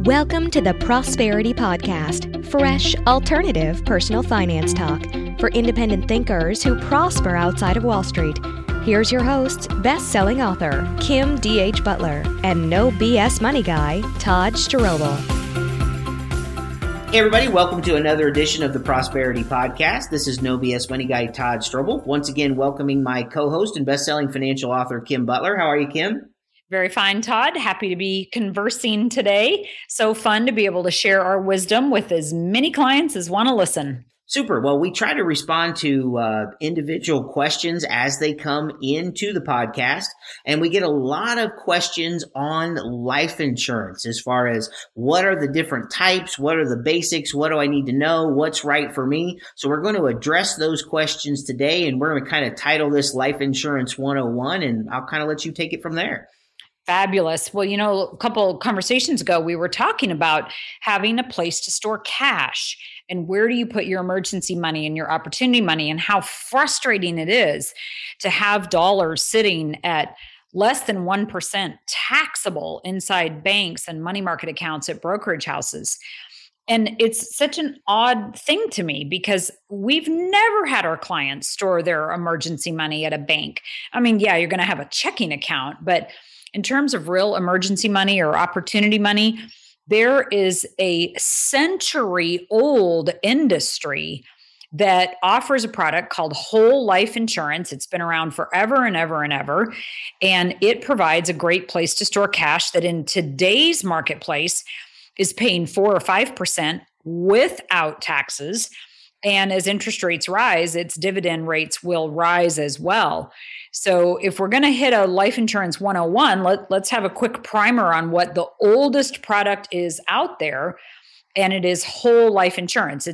Welcome to the Prosperity Podcast, fresh, alternative personal finance talk for independent thinkers who prosper outside of Wall Street. Here's your hosts, best-selling author Kim D.H. Butler and no BS money guy, Todd Strobel. Hey everybody, welcome to another edition of the Prosperity Podcast. This is No BS Money Guy Todd Strobel. Once again, welcoming my co-host and best-selling financial author Kim Butler. How are you, Kim? Very fine, Todd. Happy to be conversing today. So fun to be able to share our wisdom with as many clients as want to listen. Super. Well, we try to respond to individual questions as they come into the podcast, and we get a lot of questions on life insurance as far as what are the different types, what are the basics, what do I need to know, what's right for me. So we're going to address those questions today, and we're going to kind of title this Life Insurance 101, and I'll kind of let you take it from there. Fabulous. Well, a couple of conversations ago, we were talking about having a place to store cash and where do you put your emergency money and your opportunity money and how frustrating it is to have dollars sitting at less than 1% taxable inside banks and money market accounts at brokerage houses. And it's such an odd thing to me because we've never had our clients store their emergency money at a bank. I mean, yeah, you're going to have a checking account, but in terms of real emergency money or opportunity money, there is a century-old industry that offers a product called whole life insurance. It's been around forever and ever and ever, and it provides a great place to store cash that in today's marketplace is paying 4 or 5% without taxes. And as interest rates rise, its dividend rates will rise as well. So if we're going to hit a Life Insurance 101, let's have a quick primer on what the oldest product is out there. And it is whole life insurance.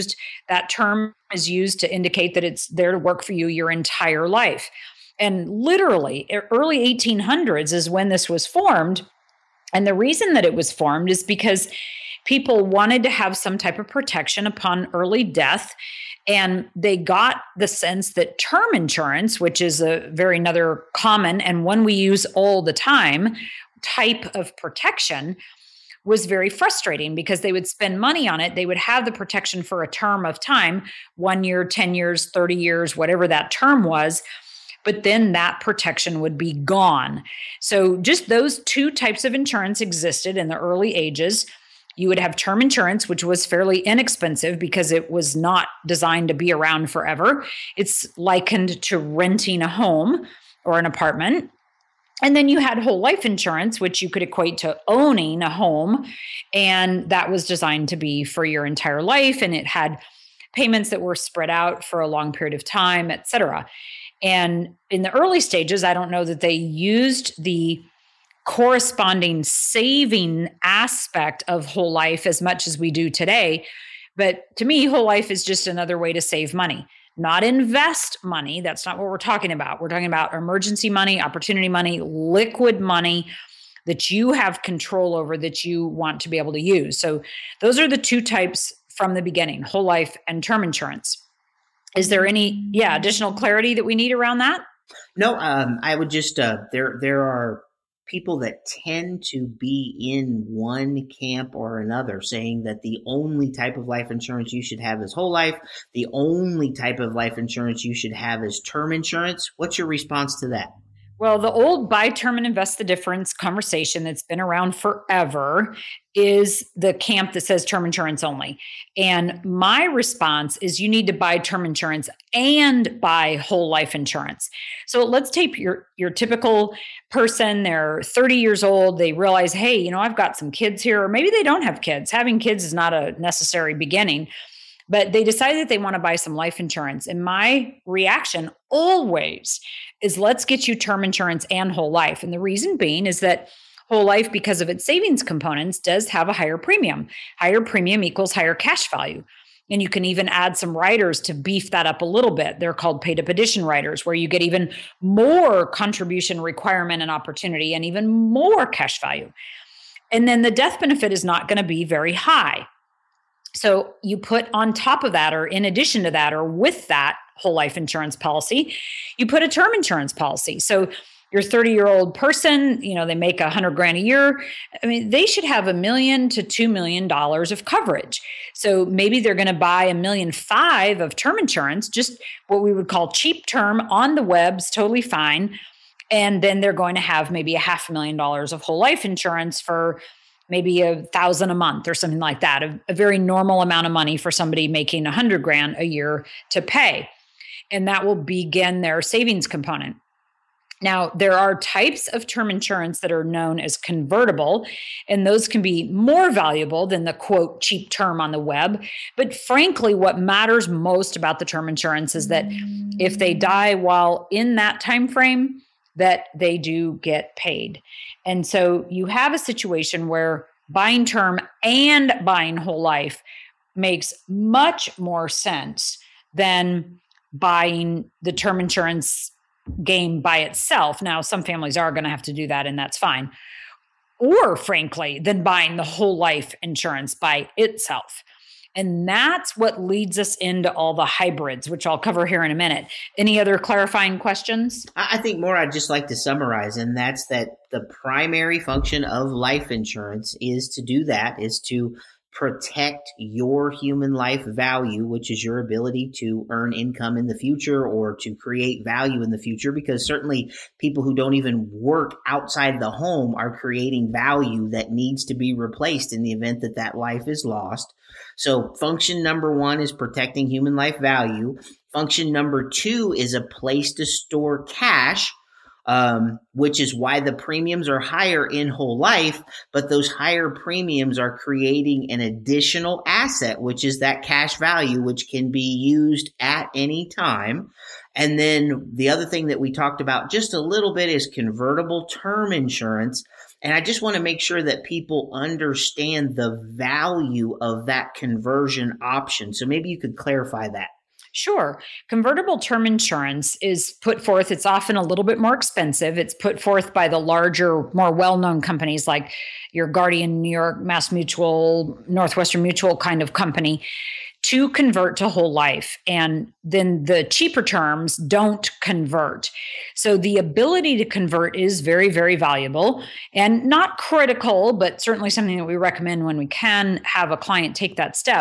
That term is used to indicate that it's there to work for you your entire life. And literally, early 1800s is when this was formed. And the reason that it was formed is because people wanted to have some type of protection upon early death. And they got the sense that term insurance, which is another common and one we use all the time, type of protection, was very frustrating because they would spend money on it. They would have the protection for a term of time, 1 year, 10 years, 30 years, whatever that term was. But then that protection would be gone. So just those two types of insurance existed in the early ages. You would have term insurance, which was fairly inexpensive because it was not designed to be around forever. It's likened to renting a home or an apartment. And then you had whole life insurance, which you could equate to owning a home. And that was designed to be for your entire life. And it had payments that were spread out for a long period of time, et cetera. And in the early stages, I don't know that they used the corresponding saving aspect of whole life as much as we do today. But to me, whole life is just another way to save money, not invest money. That's not what we're talking about. We're talking about emergency money, opportunity money, liquid money that you have control over that you want to be able to use. So those are the two types from the beginning, whole life and term insurance. Is there any additional clarity that we need around that? No, I would just, there are people that tend to be in one camp or another, saying that the only type of life insurance you should have is whole life. The only type of life insurance you should have is term insurance. What's your response to that? Well, the old buy term and invest the difference conversation that's been around forever is the camp that says term insurance only. And my response is you need to buy term insurance and buy whole life insurance. So let's take your typical person. They're 30 years old. They realize, hey, I've got some kids here, or maybe they don't have kids. Having kids is not a necessary beginning. But they decide that they want to buy some life insurance. And my reaction always is let's get you term insurance and whole life. And the reason being is that whole life, because of its savings components, does have a higher premium. Higher premium equals higher cash value. And you can even add some riders to beef that up a little bit. They're called paid up addition riders, where you get even more contribution requirement and opportunity and even more cash value. And then the death benefit is not going to be very high. So you put on top of that, or in addition to that, or with that whole life insurance policy, you put a term insurance policy. So your 30-year-old person, they make $100,000 a year. I mean, they should have $1 million to $2 million of coverage. So maybe they're going to buy $1.5 million of term insurance, just what we would call cheap term on the web's totally fine. And then they're going to have maybe $500,000 of whole life insurance for maybe $1,000 a month or something like that, a very normal amount of money for somebody making $100,000 a year to pay. And that will begin their savings component. Now, there are types of term insurance that are known as convertible, and those can be more valuable than the quote cheap term on the web. But frankly, what matters most about the term insurance is that if they die while in that time frame, that they do get paid. And so you have a situation where buying term and buying whole life makes much more sense than buying the term insurance game by itself. Now, some families are going to have to do that, and that's fine. Or frankly, than buying the whole life insurance by itself. And that's what leads us into all the hybrids, which I'll cover here in a minute. Any other clarifying questions? I think more I'd just like to summarize, and that's that the primary function of life insurance is to protect your human life value, which is your ability to earn income in the future or to create value in the future, because certainly people who don't even work outside the home are creating value that needs to be replaced in the event that that life is lost. So function number 1 is protecting human life value. Function number 2 is a place to store cash, which is why the premiums are higher in whole life, but those higher premiums are creating an additional asset, which is that cash value, which can be used at any time. And then the other thing that we talked about just a little bit is convertible term insurance. And I just want to make sure that people understand the value of that conversion option. So maybe you could clarify that. Sure. Convertible term insurance is put forth. It's often a little bit more expensive. It's put forth by the larger, more well-known companies like your Guardian, New York, Mass Mutual, Northwestern Mutual kind of company to convert to whole life. And then the cheaper terms don't convert. So the ability to convert is very, very valuable and not critical, but certainly something that we recommend when we can have a client take that step,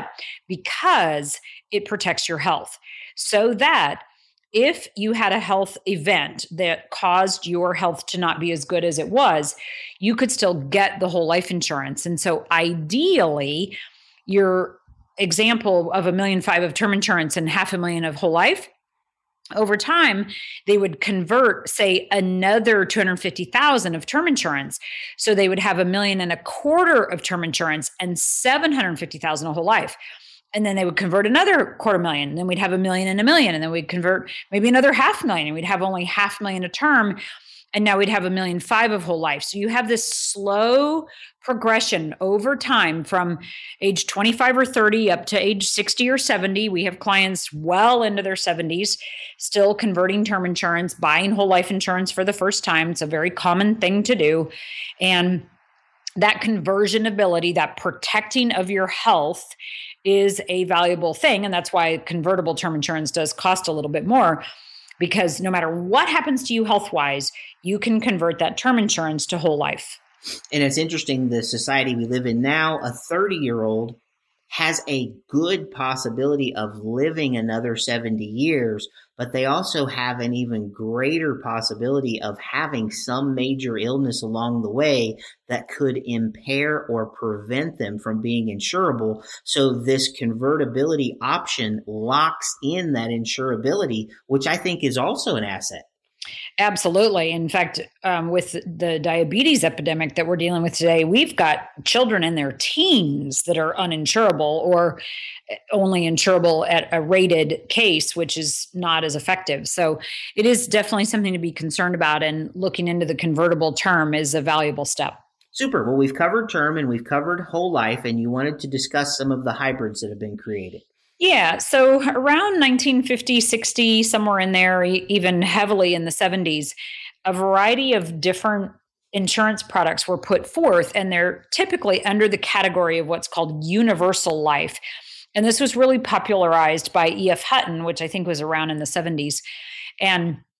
because it protects your health. So that if you had a health event that caused your health to not be as good as it was, you could still get the whole life insurance. And so ideally, your example of $1.5 million of term insurance and $500,000 of whole life, over time, they would convert, say, another $250,000 of term insurance. So they would have $1.25 million of term insurance and $750,000 of whole life. And then they would convert another $250,000. And then we'd have $1 million and $1 million. And then we'd convert maybe another $500,000. And we'd have only $500,000 a term. And now we'd have $1.5 million of whole life. So you have this slow progression over time from age 25 or 30 up to age 60 or 70. We have clients well into their 70s still converting term insurance, buying whole life insurance for the first time. It's a very common thing to do. And that conversion ability, that protecting of your health is a valuable thing. And that's why convertible term insurance does cost a little bit more, because no matter what happens to you health-wise, you can convert that term insurance to whole life. And it's interesting, the society we live in now, a 30-year-old has a good possibility of living another 70 years, but they also have an even greater possibility of having some major illness along the way that could impair or prevent them from being insurable. So this convertibility option locks in that insurability, which I think is also an asset. Absolutely. In fact, with the diabetes epidemic that we're dealing with today, we've got children in their teens that are uninsurable or only insurable at a rated case, which is not as effective. So it is definitely something to be concerned about, and looking into the convertible term is a valuable step. Super. Well, we've covered term and we've covered whole life, and you wanted to discuss some of the hybrids that have been created. Yeah. So around 1950, 60, somewhere in there, even heavily in the 70s, a variety of different insurance products were put forth, and they're typically under the category of what's called universal life. And this was really popularized by E.F. Hutton, which I think was around in the 70s. And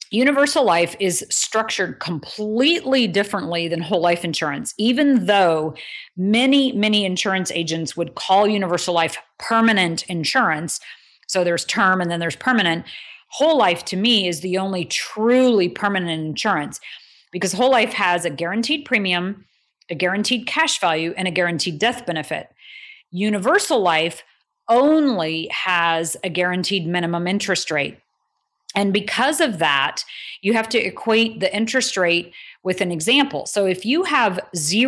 Universal life is structured completely differently than whole life insurance, even though many insurance agents would call universal life permanent insurance. So there's term and then there's permanent. Whole life to me is the only truly permanent insurance because whole life has a guaranteed premium, a guaranteed cash value, and a guaranteed death benefit. Universal life only has a guaranteed minimum interest rate. And because of that, you have to equate the interest rate with an example. So if you have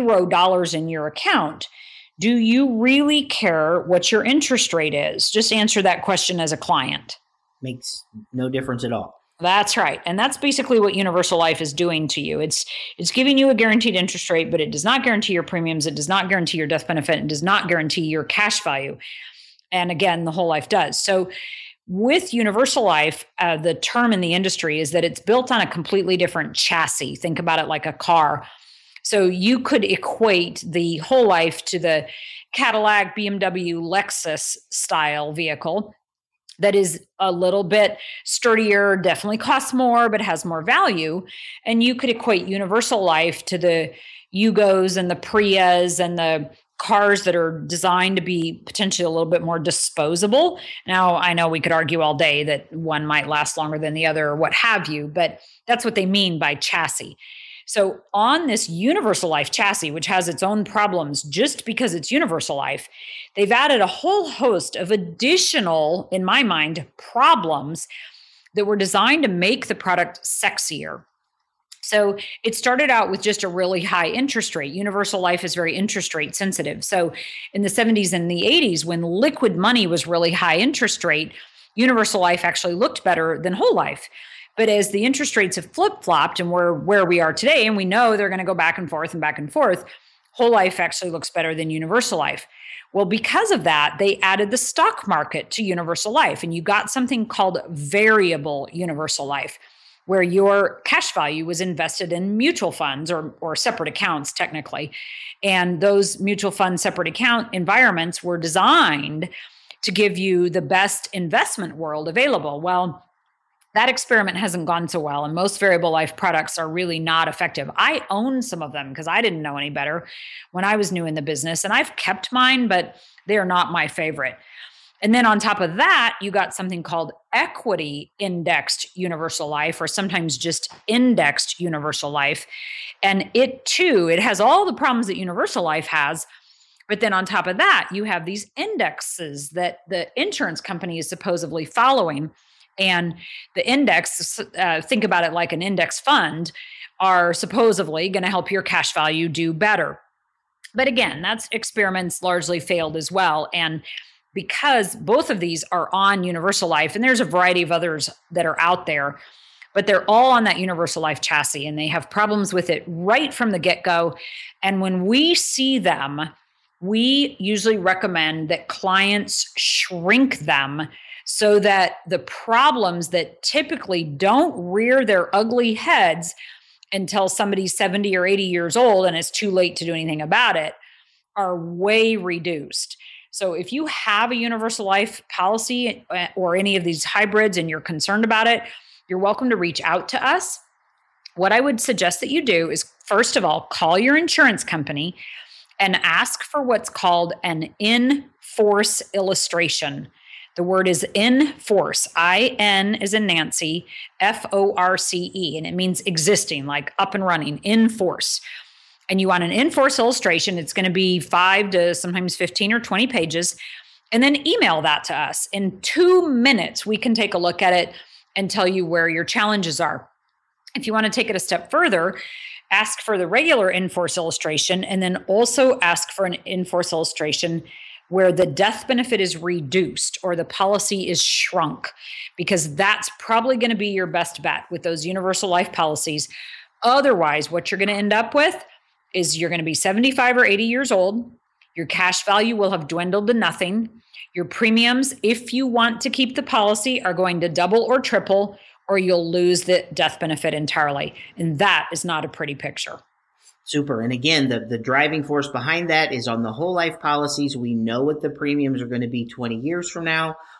$0 in your account, do you really care what your interest rate is? Just answer that question as a client. Makes no difference at all. That's right. And that's basically what universal life is doing to you. It's giving you a guaranteed interest rate, but it does not guarantee your premiums. It does not guarantee your death benefit. It does not guarantee your cash value. And again, the whole life does. So with universal life, the term in the industry is that it's built on a completely different chassis. Think about it like a car. So you could equate the whole life to the Cadillac, BMW, Lexus style vehicle that is a little bit sturdier, definitely costs more, but has more value. And you could equate universal life to the Yugos and the Prias and the cars that are designed to be potentially a little bit more disposable. Now, I know we could argue all day that one might last longer than the other or what have you, but that's what they mean by chassis. So on this universal life chassis, which has its own problems just because it's universal life, they've added a whole host of additional, in my mind, problems that were designed to make the product sexier. So it started out with just a really high interest rate. Universal life is very interest rate sensitive. So in the 70s and the 80s, when liquid money was really high interest rate, universal life actually looked better than whole life. But as the interest rates have flip-flopped and we're where we are today, and we know they're going to go back and forth, whole life actually looks better than universal life. Well, because of that, they added the stock market to universal life, and you got something called variable universal life, where your cash value was invested in mutual funds or separate accounts, technically. And those mutual fund separate account environments were designed to give you the best investment world available. Well, that experiment hasn't gone so well, and most variable life products are really not effective. I own some of them because I didn't know any better when I was new in the business, and I've kept mine, but they are not my favorite. And then on top of that, you got something called equity indexed universal life, or sometimes just indexed universal life. And it too, it has all the problems that universal life has. But then on top of that, you have these indexes that the insurance company is supposedly following. And the index, think about it like an index fund, are supposedly going to help your cash value do better. But again, that's experiments largely failed as well. And because both of these are on universal life, and there's a variety of others that are out there, but they're all on that universal life chassis, and they have problems with it right from the get-go. And when we see them, we usually recommend that clients shrink them so that the problems that typically don't rear their ugly heads until somebody's 70 or 80 years old and it's too late to do anything about it are way reduced. So if you have a universal life policy or any of these hybrids and you're concerned about it, you're welcome to reach out to us. What I would suggest that you do is, first of all, call your insurance company and ask for what's called an in-force illustration. The word is in-force, I-N as in Nancy, F-O-R-C-E, and it means existing, like up and running, in-force. And you want an in-force illustration. It's going to be 5 to sometimes 15 or 20 pages. And then email that to us. In 2 minutes, we can take a look at it and tell you where your challenges are. If you want to take it a step further, ask for the regular in-force illustration, and then also ask for an in-force illustration where the death benefit is reduced or the policy is shrunk, because that's probably going to be your best bet with those universal life policies. Otherwise, what you're going to end up with is you're going to be 75 or 80 years old. Your cash value will have dwindled to nothing. Your premiums, if you want to keep the policy, are going to double or triple, or you'll lose the death benefit entirely. And that is not a pretty picture. Super. And again, the driving force behind that is on the whole life policies. We know what the premiums are going to be 20 years from now.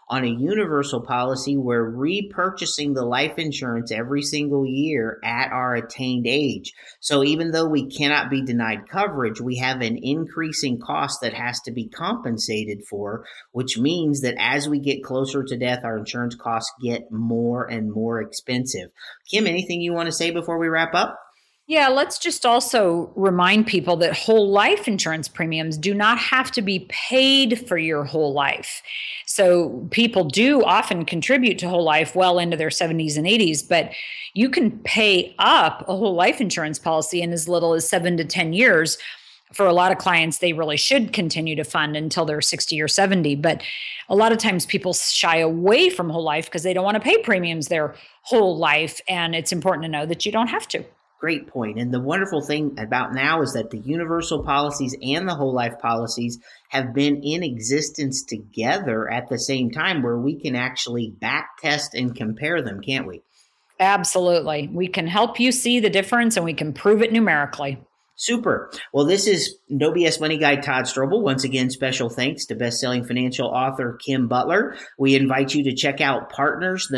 On a universal policy, we're repurchasing the life insurance every single year at our attained age. So even though we cannot be denied coverage, we have an increasing cost that has to be compensated for, which means that as we get closer to death, our insurance costs get more and more expensive. Kim, anything you want to say before we wrap up? Yeah, let's just also remind people that whole life insurance premiums do not have to be paid for your whole life. So people do often contribute to whole life well into their 70s and 80s, but you can pay up a whole life insurance policy in as little as 7 to 10 years. For a lot of clients, they really should continue to fund until they're 60 or 70. But a lot of times people shy away from whole life because they don't want to pay premiums their whole life. And it's important to know that you don't have to. Great point. And the wonderful thing about now is that the universal policies and the whole life policies have been in existence together at the same time, where we can actually back test and compare them, can't we? Absolutely. We can help you see the difference and we can prove it numerically. Super. Well, this is No BS Money Guy Todd Strobel. Once again, special thanks to best-selling financial author Kim Butler. We invite you to check out Partners,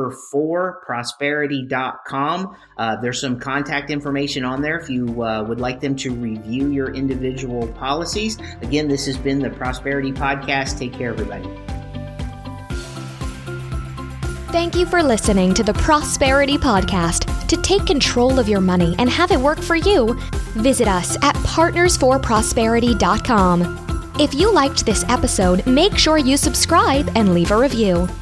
4prosperity.com. There's some contact information on there if you would like them to review your individual policies. Again, this has been the Prosperity Podcast. Take care, everybody. Thank you for listening to the Prosperity Podcast. To take control of your money and have it work for you, visit us at partners4prosperity.com. If you liked this episode, make sure you subscribe and leave a review.